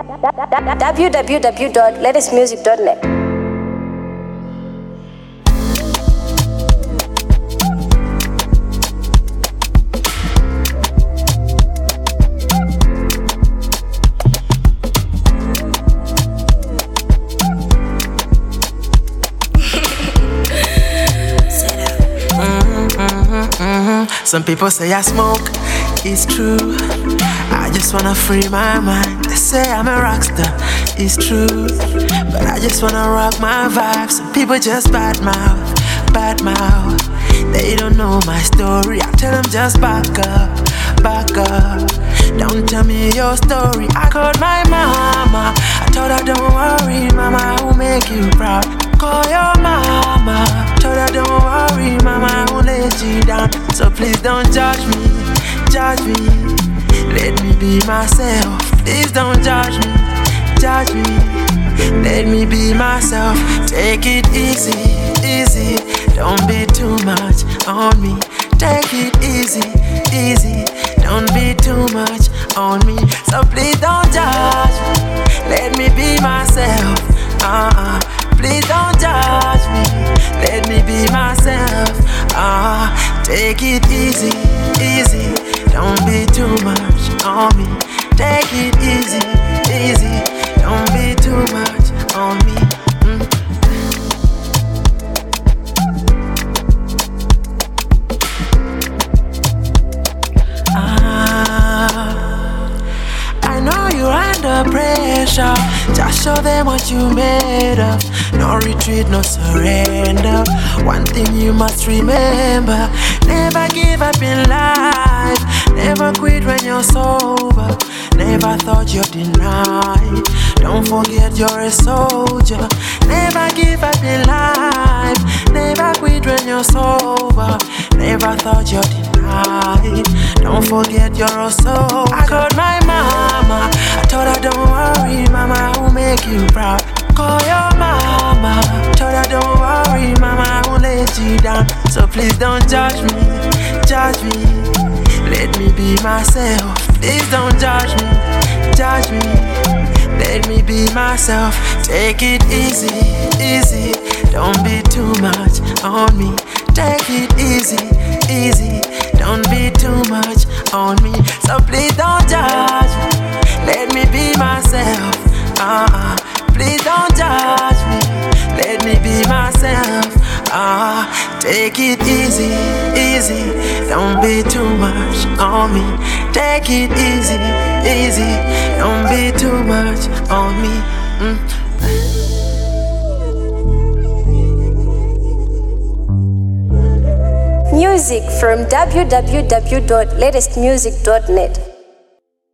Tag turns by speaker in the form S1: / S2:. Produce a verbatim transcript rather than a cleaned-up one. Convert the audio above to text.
S1: w w w dot latest music dot net.
S2: Some people say I smoke, it's true. I just wanna free my mind. They say I'm a rockstar, it's true. But I just wanna rock my vibe. Some people just bad mouth, bad mouth. They don't know my story. I tell them just back up, back up. Don't tell me your story. I called my mama. I told her don't worry, mama, I will make you proud. Call your mama. Told her don't worry, mama, I won't let you down. So please don't judge me, judge me. Let me be myself. Please don't judge me, judge me. Let me be myself. Take it easy, easy. Don't be too much on me. Take it easy, easy. Don't be too much on me. So please don't judge me. Let me be myself. Uh-uh. Please don't judge me. Let me be myself. Ah, uh, take it easy, easy. Don't be too much on me. Take it easy, easy. Don't be too much on me. Mm. Ah, I know you're under pressure. Just show them what you made of. No retreat, no surrender. One thing you must remember: never give up in life. Never quit when you're sober. Never thought you're denied. Don't forget you're a soldier. Never give up in life. Never quit when you're sober. Never thought you're denied. Don't forget you're a soldier. I called my mama. I told her don't worry, mama, I will make you proud. Call your mama. Told her don't worry, mama, I won't let you down. So please don't judge me, judge me. Let me be myself. Please don't judge me, judge me. Let me be myself. Take it easy, easy. Don't be too much on me. Take it easy, easy. Don't be too much on me. So please don't judge me. Let me be myself. Uh-uh. Please don't judge me. Let me be myself. Ah, uh, take it easy, easy. Don't be too much on me. Take it easy, easy. Don't be too much on me. Mm.
S1: Music from w w w dot latest music dot net.